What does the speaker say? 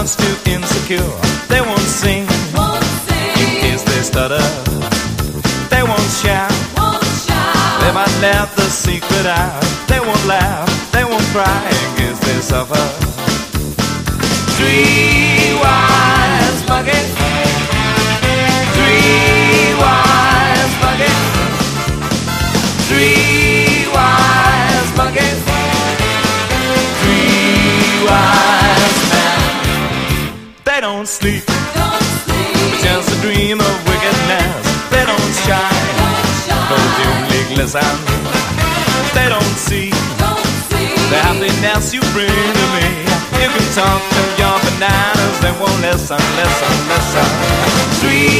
wise, too insecure. They won't sing, in case they stutter. They won't shout, they might let the secret out. They won't laugh, they won't cry, in case they suffer. Three wise monkeys, three wise monkeys, three wise monkeys, three wise men. They don't sleep, just a dream of wickedness. They don't shine, though dimly glisten. They don't see the happiness you bring to me. You can talk to your bananas, they won't listen, listen, listen. Three